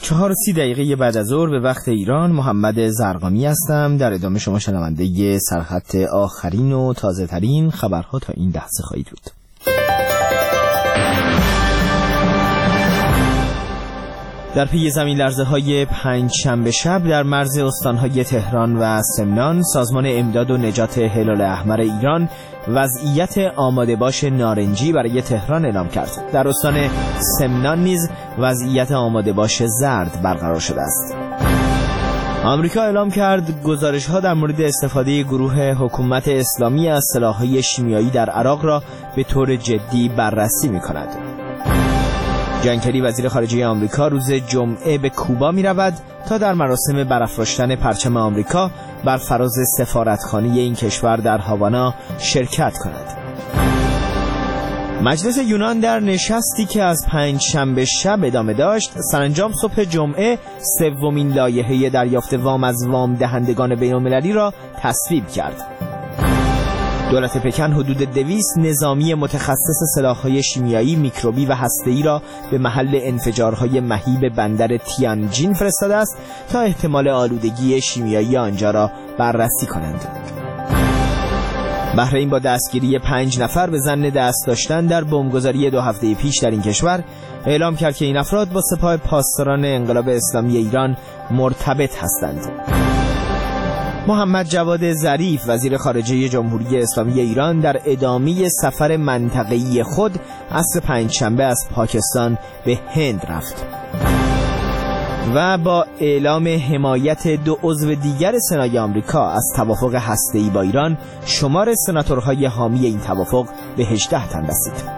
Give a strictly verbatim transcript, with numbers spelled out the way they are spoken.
چهار و سی دقیقه بعد از ظهر به وقت ایران، محمد زرقامی هستم. در ادامه شما شنونده سرخط آخرین و تازه ترین خبرها تا این لحظه خواهید بود. در پی زمین لرزه های پنج شنبه شب در مرز استانهای تهران و سمنان، سازمان امداد و نجات هلال احمر ایران وضعیت آماده باش نارنجی برای تهران اعلام کرد. در استان سمنان نیز وضعیت آماده باش زرد برقرار شده است. آمریکا اعلام کرد گزارش‌ها در مورد استفاده گروه حکومت اسلامی از سلاح‌های شیمیایی در عراق را به طور جدی بررسی می‌کند. جان کری وزیر خارجه آمریکا روز جمعه به کوبا می رود تا در مراسم برافراشتن پرچم آمریکا بر فراز سفارتخانه این کشور در هاوانا شرکت کند. مجلس یونان در نشستی که از پنج شنبه شب ادامه داشت، سرانجام صبح جمعه سومین لایحه دریافت وام از وام دهندگان بین‌المللی را تصویب کرد. دولت پکن حدود دویست نظامی متخصص سلاح‌های شیمیایی، میکروبی و هسته‌ای را به محل انفجارهای مهیب بندر تیانجین فرستاده است تا احتمال آلودگی شیمیایی آنجا را بررسی کنند. بحرین با دستگیری پنج نفر به ظن دست داشتن در بمبگذاری دو هفته پیش در این کشور اعلام کرد که این افراد با سپاه پاسداران انقلاب اسلامی ایران مرتبط هستند. محمد جواد ظریف وزیر خارجه جمهوری اسلامی ایران در ادامه سفر منطقه‌ای خود عصر پنجشنبه از پاکستان به هند رفت و با اعلام حمایت دو عضو دیگر سنای آمریکا از توافق هسته‌ای با ایران، شمار سناتورهای حامی این توافق به هجده تن رسید.